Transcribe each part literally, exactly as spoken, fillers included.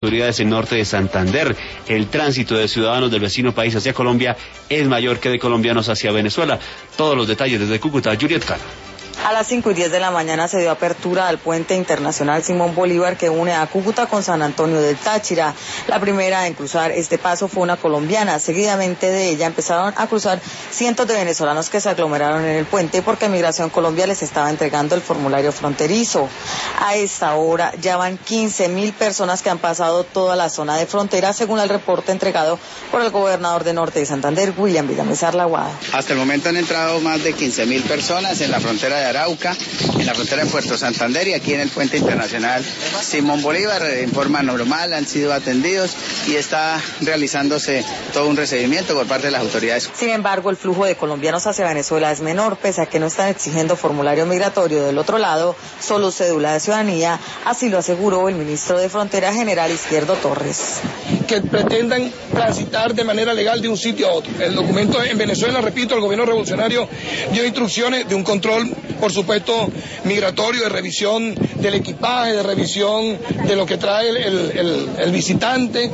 autoridades en norte de Santander. El tránsito de ciudadanos del vecino país hacia Colombia es mayor que de colombianos hacia Venezuela. Todos los detalles desde Cúcuta, Juliet Cano. A las cinco y diez de la mañana se dio apertura al puente internacional Simón Bolívar que une a Cúcuta con San Antonio del Táchira. La primera en cruzar este paso fue una colombiana. Seguidamente de ella empezaron a cruzar cientos de venezolanos que se aglomeraron en el puente porque Migración Colombia les estaba entregando el formulario fronterizo. A esta hora ya van quince mil personas que han pasado toda la zona de frontera, según el reporte entregado por el gobernador de Norte de Santander, William Villamizar Laguada. Hasta el momento han entrado más de quince mil personas en la frontera de Arauca, en la frontera de Puerto Santander y aquí en el puente internacional Simón Bolívar en forma normal, han sido atendidos y está realizándose todo un recibimiento por parte de las autoridades. Sin embargo, el flujo de colombianos hacia Venezuela es menor, pese a que no están exigiendo formulario migratorio del otro lado, solo cédula de ciudadanía, así lo aseguró el ministro de Frontera, general Izquierdo Torres. Que pretendan transitar de manera legal de un sitio a otro. El documento en Venezuela, repito, el gobierno revolucionario dio instrucciones de un control, por supuesto, migratorio, de revisión del equipaje, de revisión de lo que trae el, el, el, el visitante,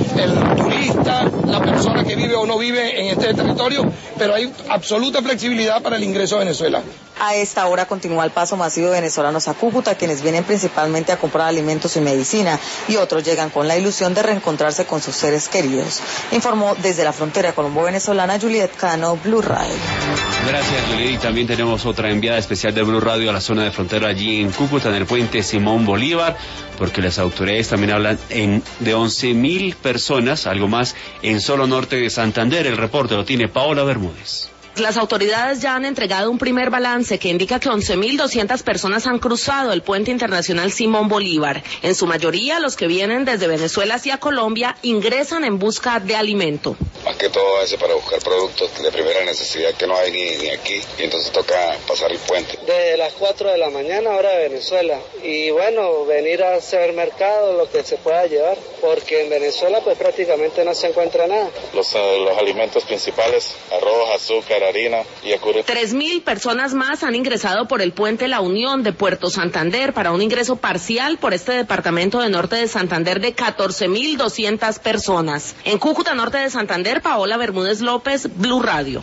el turista, la persona que vive o no vive en este territorio, pero hay absoluta flexibilidad para el ingreso a Venezuela. A esta hora continúa el paso masivo de venezolanos a Cúcuta, quienes vienen principalmente a comprar alimentos y medicina, y otros llegan con la ilusión de reencontrarse con sus seres queridos. Informó desde la frontera colombo-venezolana Juliet Cano, Blue Radio. Gracias, Juliet. Y también tenemos otra enviada especial de Blue Radio a la zona de frontera allí en Cúcuta, en el puente Simón Bolívar, porque las autoridades también hablan en, de once mil personas, algo más, en solo norte de Santander. El reporte lo tiene Paola Bermúdez. Las autoridades ya han entregado un primer balance que indica que once mil doscientas personas han cruzado el puente internacional Simón Bolívar. En su mayoría, los que vienen desde Venezuela hacia Colombia ingresan en busca de alimento. Más que todo eso para buscar productos de primera necesidad que no hay ni, ni aquí, y entonces toca pasar el puente. Desde las cuatro de la mañana, hora de Venezuela, y bueno, venir a hacer mercado, lo que se pueda llevar, porque en Venezuela pues prácticamente no se encuentra nada. Los, uh, los alimentos principales, arroz, azúcar, harina y acure. Tres mil personas más han ingresado por el puente La Unión de Puerto Santander para un ingreso parcial por este departamento de Norte de Santander de catorce mil doscientas personas. En Cúcuta, Norte de Santander, Paola Bermúdez López, Blue Radio.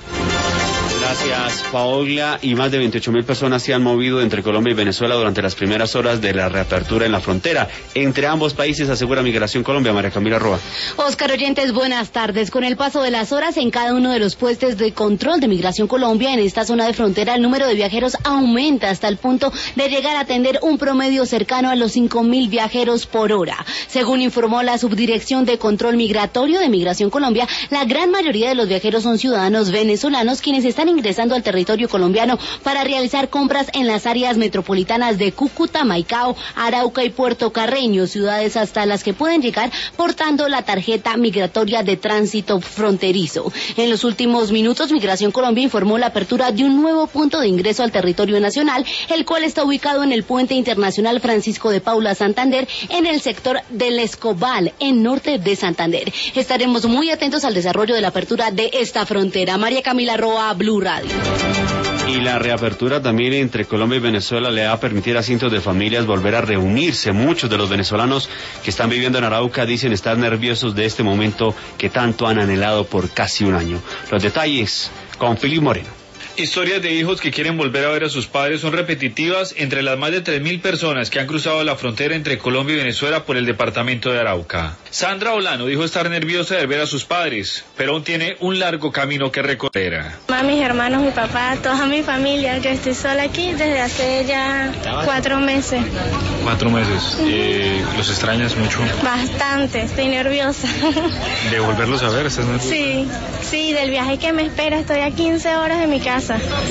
Gracias, Paola. Y más de veintiocho mil personas se han movido entre Colombia y Venezuela durante las primeras horas de la reapertura en la frontera. Entre ambos países, asegura Migración Colombia. María Camila Roa. Oscar oyentes, buenas tardes. Con el paso de las horas en cada uno de los puestos de control de Migración Colombia en esta zona de frontera, el número de viajeros aumenta hasta el punto de llegar a atender un promedio cercano a los cinco mil viajeros por hora. Según informó la Subdirección de Control Migratorio de Migración Colombia, la gran mayoría de los viajeros son ciudadanos venezolanos quienes están ingresando al territorio colombiano para realizar compras en las áreas metropolitanas de Cúcuta, Maicao, Arauca y Puerto Carreño, ciudades hasta las que pueden llegar portando la tarjeta migratoria de tránsito fronterizo. En los últimos minutos, Migración Colombia informó la apertura de un nuevo punto de ingreso al territorio nacional, el cual está ubicado en el puente internacional Francisco de Paula Santander, en el sector del Escobal, en norte de Santander. Estaremos muy atentos al desarrollo de la apertura de esta frontera. María Camila Roa, Blue Radio. Y la reapertura también entre Colombia y Venezuela le va a permitir a cientos de familias volver a reunirse. Muchos de los venezolanos que están viviendo en Arauca dicen estar nerviosos de este momento que tanto han anhelado por casi un año. Los detalles con Filipe Moreno. Historias de hijos que quieren volver a ver a sus padres son repetitivas entre las más de tres mil personas que han cruzado la frontera entre Colombia y Venezuela por el departamento de Arauca. Sandra Olano dijo estar nerviosa de ver a sus padres, pero aún tiene un largo camino que recorrer. Mamá, mis hermanos, mi papá, toda mi familia. Yo estoy sola aquí desde hace ya cuatro meses. Cuatro meses. Eh, ¿Los extrañas mucho? Bastante, estoy nerviosa. ¿De volverlos a ver? ¿Estás nerviosa? Sí, sí, del viaje que me espera. Estoy a quince horas de mi casa.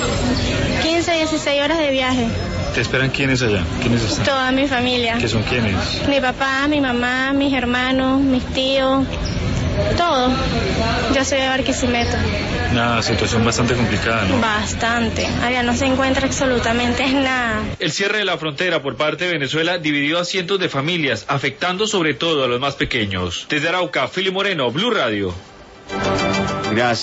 quince, dieciséis horas de viaje. ¿Te esperan quiénes allá? ¿Quiénes están? Toda mi familia. ¿Qué son quiénes? Mi papá, mi mamá, mis hermanos, mis tíos, todo. Yo soy de Barquisimeto. Una situación bastante complicada, ¿no? Bastante. Allá no se encuentra absolutamente nada. El cierre de la frontera por parte de Venezuela dividió a cientos de familias, afectando sobre todo a los más pequeños. Desde Arauca, Fili Moreno, Blue Radio. Gracias.